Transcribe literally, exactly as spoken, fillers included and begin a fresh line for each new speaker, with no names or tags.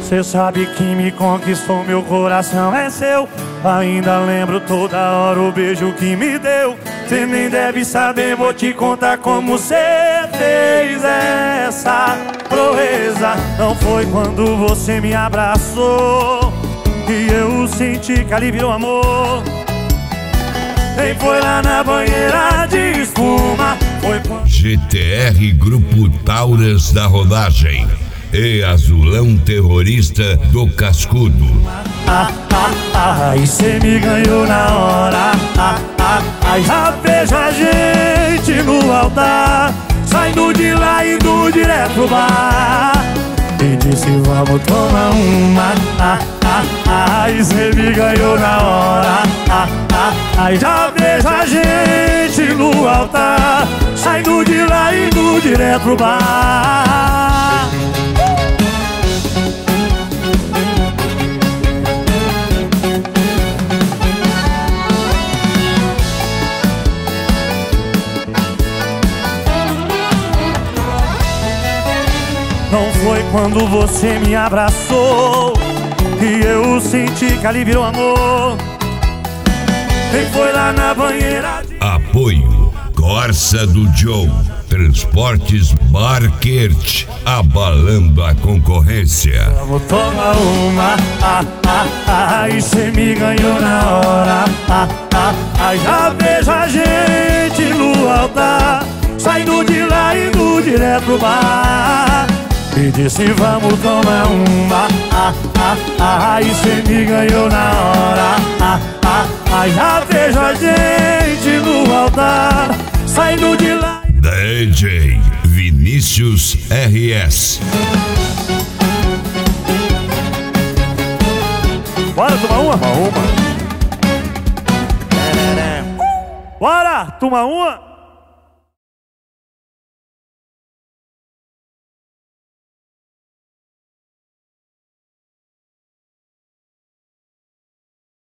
Cê sabe que me conquistou, meu coração é seu. Ainda lembro toda hora o beijo que me deu. Cê nem deve saber, vou te contar como cê fez essa proeza. Não foi quando você me abraçou que eu senti que ali virou amor. Nem foi lá na banheira de espuma. Foi quando...
G T R Grupo Tauras da Rodagem e Azulão Terrorista do Cascudo.
Ah, ah, ah, aí cê me ganhou na hora. Ah, ah, ah, já vejo a gente no altar, saindo de lá e indo direto pro bar. E disse vamos tomar uma. Ah, ah, ah, aí cê me ganhou na hora. Ah, ah, ah, já vejo a gente no altar, saindo de lá e indo direto pro bar. Não foi quando você me abraçou que eu senti que ali virou amor. Nem foi lá na banheira de...
Apoio Corsa do Joe, Transportes Barquete, abalando a concorrência.
Vamos tomar uma. Ah, ah, ah, e cê me ganhou na hora. Ah, ah, ah, já vejo a gente no altar, saindo de lá e indo direto pro bar. E disse vamos tomar uma. Ah, ah, ah, e cê me ganhou na hora. Ah, ah, ah, já vejo a gente no altar, saindo de lá.
D J Vinícius R S.
Bora tomar uma? Uma, uma. Bora tomar uma?